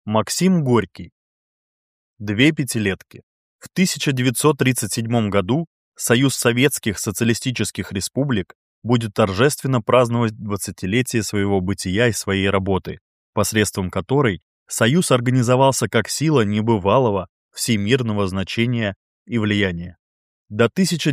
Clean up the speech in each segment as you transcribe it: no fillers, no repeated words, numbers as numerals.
Максим Горький. Две пятилетки. В 1937 году Союз Советских Социалистических Республик будет торжественно праздновать 20-летие своего бытия и своей работы, посредством которой Союз организовался как сила небывалого всемирного значения и влияния. До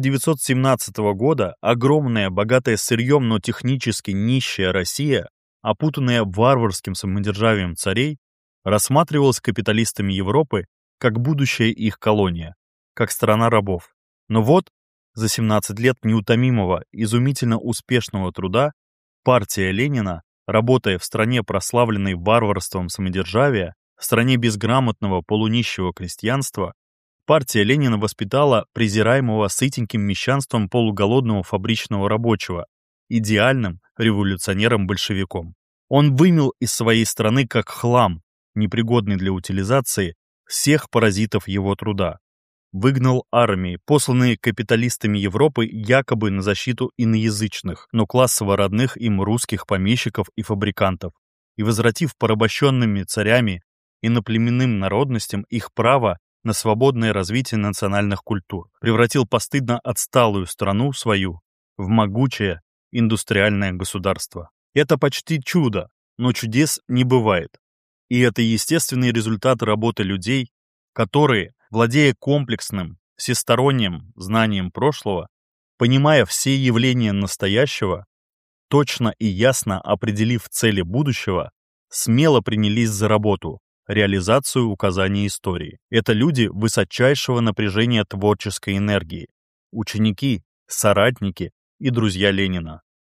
1917 года огромная, богатая сырьем, но технически нищая Россия, опутанная варварским самодержавием царей, рассматривалась капиталистами Европы как будущая их колония, как страна рабов. Но вот, за 17 лет неутомимого, изумительно успешного труда, партия Ленина, работая в стране, прославленной варварством самодержавия, в стране безграмотного полунищего крестьянства, партия Ленина воспитала презираемого сытеньким мещанством полуголодного фабричного рабочего, идеальным революционером-большевиком. Он вымел из своей страны как хлам, непригодный для утилизации, всех паразитов его труда. Выгнал армии, посланные капиталистами Европы якобы на защиту иноязычных, но классово родных им русских помещиков и фабрикантов, и возвратив порабощенными царями иноплеменным народностям их право на свободное развитие национальных культур, превратил постыдно отсталую страну свою в могучее индустриальное государство. Это почти чудо, но чудес не бывает. И это естественный результат работы людей, которые, владея комплексным, всесторонним знанием прошлого, понимая все явления настоящего, точно и ясно определив цели будущего, смело принялись за работу, реализацию указаний истории. Это люди высочайшего напряжения творческой энергии, ученики, соратники и друзья Ленина.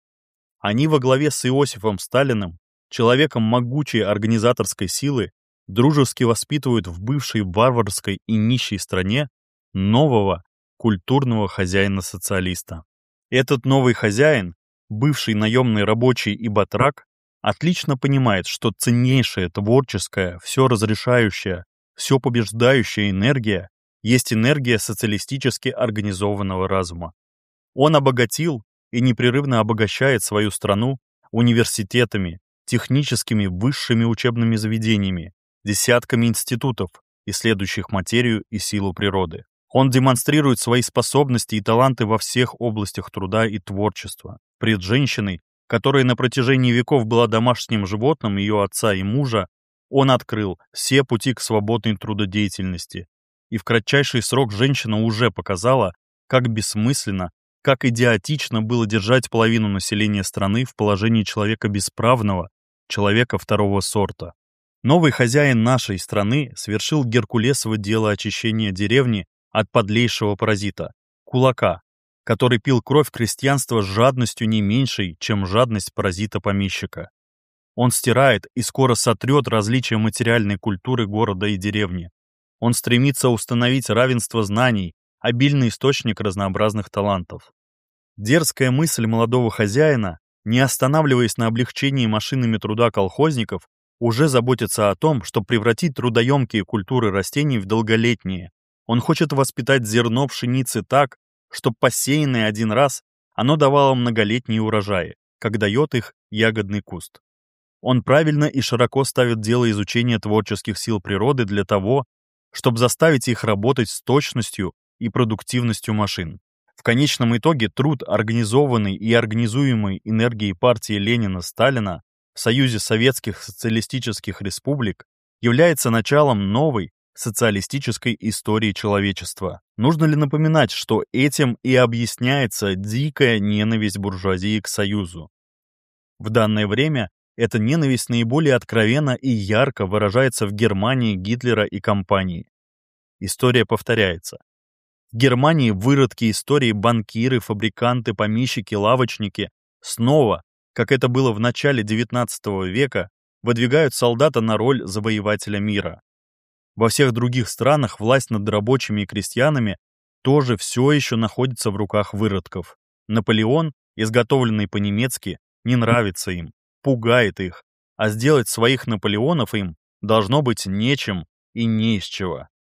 Они во главе с Иосифом Сталиным, человеком могучей организаторской силы, дружески воспитывают в бывшей варварской и нищей стране нового культурного хозяина-социалиста. Этот новый хозяин, бывший наемный рабочий и батрак, отлично понимает, что ценнейшая творческая, все разрешающая, все побеждающая энергия есть энергия социалистически организованного разума. Он обогатил и непрерывно обогащает свою страну университетами, техническими высшими учебными заведениями, десятками институтов, исследующих материю и силу природы. Он демонстрирует свои способности и таланты во всех областях труда и творчества. Пред женщиной, которая на протяжении веков была домашним животным ее отца и мужа, он открыл все пути к свободной трудодеятельности. И в кратчайший срок женщина уже показала, как бессмысленно, как идиотично было держать половину населения страны в положении человека бесправного, человека второго сорта. Новый хозяин нашей страны совершил геркулесово дело очищения деревни от подлейшего паразита – кулака, который пил кровь крестьянства с жадностью не меньшей, чем жадность паразита-помещика. Он стирает и скоро сотрет различия материальной культуры города и деревни. Он стремится установить равенство знаний, обильный источник разнообразных талантов. Дерзкая мысль молодого хозяина, не останавливаясь на облегчении машинами труда колхозников, уже заботится о том, чтобы превратить трудоемкие культуры растений в долголетние. Он хочет воспитать зерно пшеницы так, чтобы посеянное один раз, оно давало многолетние урожаи, как дает их ягодный куст. Он правильно и широко ставит дело изучения творческих сил природы для того, чтобы заставить их работать с точностью и продуктивностью машин. В конечном итоге труд организованной и организуемой энергии партии Ленина-Сталина в Союзе Советских Социалистических Республик является началом новой социалистической истории человечества. Нужно ли напоминать, что этим и объясняется дикая ненависть буржуазии к Союзу? В данное время эта ненависть наиболее откровенно и ярко выражается в Германии Гитлера и компании. История повторяется. В Германии выродки истории, банкиры, фабриканты, помещики, лавочники снова, как это было в начале XIX века, выдвигают солдата на роль завоевателя мира. Во всех других странах власть над рабочими и крестьянами тоже все еще находится в руках выродков. Наполеон, изготовленный по-немецки, не нравится им, пугает их, а сделать своих Наполеонов им должно быть нечем и не из чего.